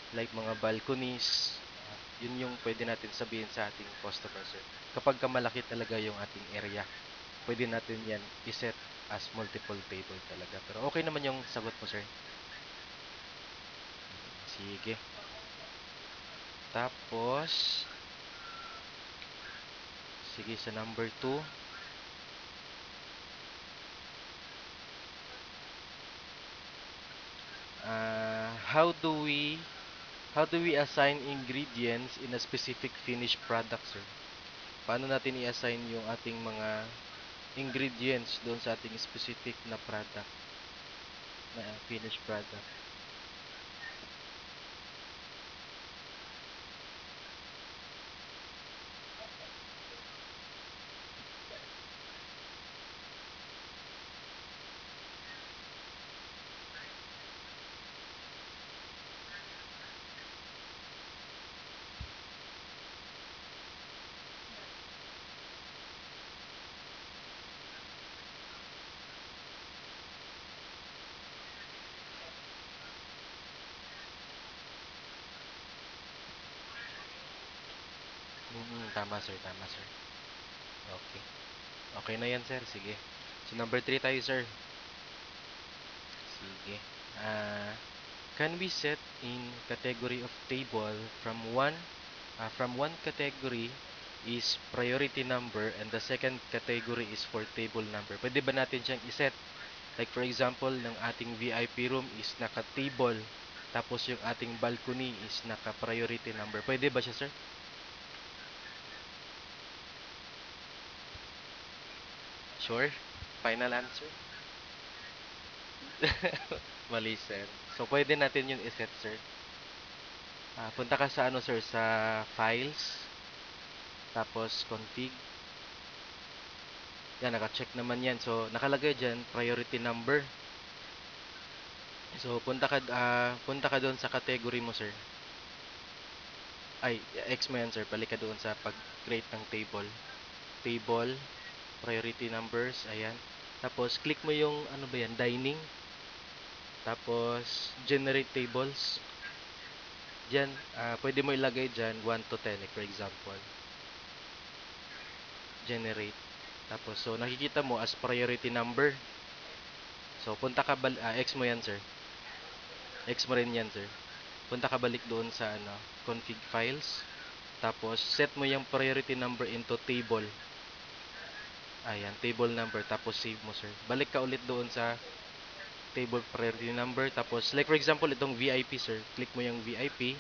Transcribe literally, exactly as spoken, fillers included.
like mga balconies, ah, yun yung pwede natin sabihin sa ating customer, sir. Kapag ka malaki talaga yung ating area, pwede natin yan iset as multiple table talaga. Pero okay naman yung sagot mo, sir. Sige. Tapos, sige sa number two. Uh, how do we how do we assign ingredients in a specific finished product, sir? Paano natin i-assign yung ating mga ingredients doon sa ating specific na product, na finished product? Mm, tama, sir. Tama, sir. Okay. Okay na yan, sir. Sige. So, number three tayo, sir. Sige. Ah, can we set in category of table from one uh, from one category is priority number and the second category is for table number. Pwede ba natin siyang iset? Like for example, ng ating V I P room is naka-table, tapos yung ating balcony is naka-priority number. Pwede ba siya, sir? Sure? Final answer? Mali, sir. So, pwede natin yun iset, sir. Ah, punta ka sa ano, sir, sa files, tapos config. Yan, naka-check naman yan. So, nakalagay dyan, priority number. So, punta ka, ah, punta ka doon sa category mo, sir. Ay, X mo yan, sir. Balik ka doon sa pag-create ng table. Table, priority numbers, ayan. Tapos, click mo yung, ano ba yan, dining. Tapos, generate tables. Diyan, ah, pwede mo ilagay dyan one to ten, like for example. Generate. Tapos, so, nakikita mo as priority number. So, punta ka, bal ah, X mo yan, sir. X mo rin yan, sir. Punta ka balik doon sa, ano, config files. Tapos, set mo yung priority number into table. Ayan, table number. Tapos, save mo, sir. Balik ka ulit doon sa table priority number. Tapos, like for example, itong V I P, sir. Click mo yung V I P.